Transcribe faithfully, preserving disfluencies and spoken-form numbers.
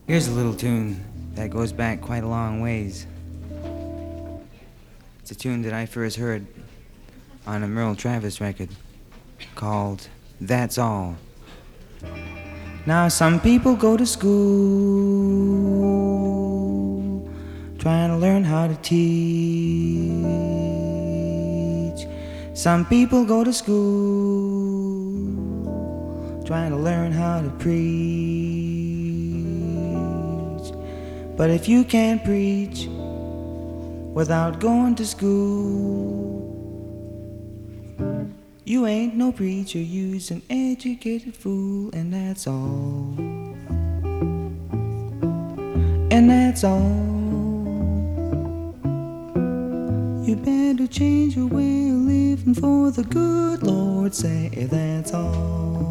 Here's a little tune that goes back quite a long ways. It's a tune that I first heard on a Merle Travis record called That's All. Now, some people go to school trying to learn how to teach. Some people go to school trying to learn how to preach. But if you can't preach without going to school, you ain't no preacher, you's an educated fool, and that's all. And that's all. You better change your way of living for the good Lord say that's all.